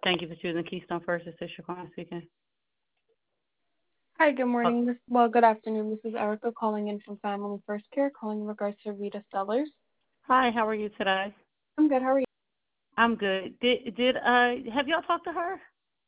Thank you for choosing Keystone First. This is Shaquan speaking. Hi, good Uh, morning. Good afternoon. This is Erica calling in from Family First Care, calling in regards to Rita Sellers. Hi, how are you today? I'm good. How are you? I'm good. Did have y'all talked to her?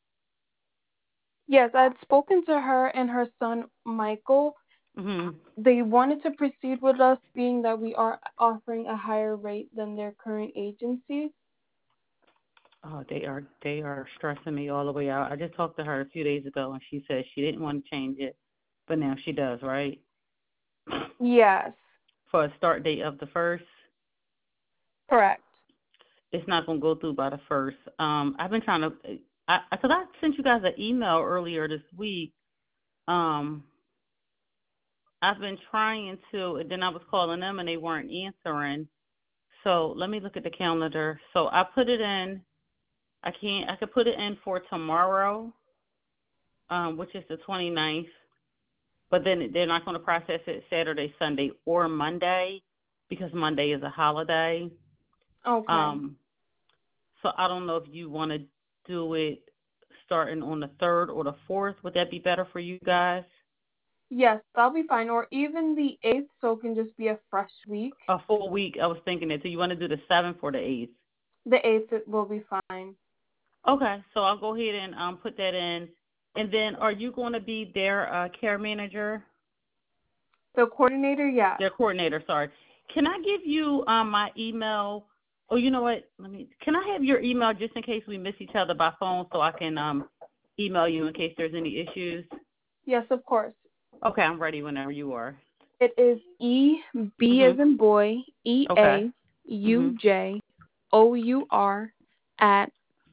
Yes, I had spoken to her and her son Michael. Mhm. They wanted to proceed with us, being that we are offering a higher rate than their current agency. Oh, they are stressing me all the way out. I just talked to her a few days ago, and she said she didn't want to change it, but now she does, right? Yes, For a start date of the first, correct. it's not gonna go through by the first. I've been trying to, because I sent you guys an email earlier this week. Um, I've been trying to, and then I was calling them and they weren't answering. So let me look at the calendar. So I put it in. I could put it in for tomorrow, which is the 29th, but then they're not going to process it Saturday, Sunday, or Monday because Monday is a holiday. Okay. Um, so I don't know if you want to do it starting on the 3rd or the 4th. Would that be better for you guys? Yes, that'll be fine. Or even the 8th, so it can just be a fresh week. A full week. I was thinking that. So you want to do the 7th or the 8th? The 8th it will be fine. Okay, so I'll go ahead and put that in. And then are you going to be their care manager? The coordinator, yes. Their coordinator, sorry. Can I give you my email? Oh, you know what? Can I have your email just in case we miss each other by phone so I can email you in case there's any issues? Yes, of course. Okay, I'm ready whenever you are. It is B as Mhm. in boy, Okay. Mhm. EAUJOUR at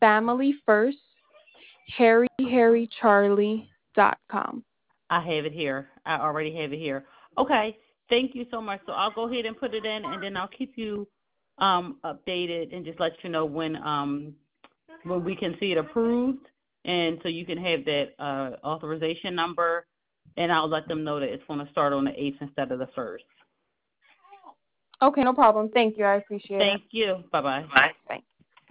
familyfirstharryharrycharlie.com. I have it here. I already have it here. Okay. Thank you so much. So I'll go ahead and put it in, and then I'll keep you updated and just let you know when we can see it approved, and so you can have that authorization number, and I'll let them know that it's going to start on the 8th instead of the 1st. Okay, no problem. Thank you. I appreciate it. Thank you. Bye-bye. Bye.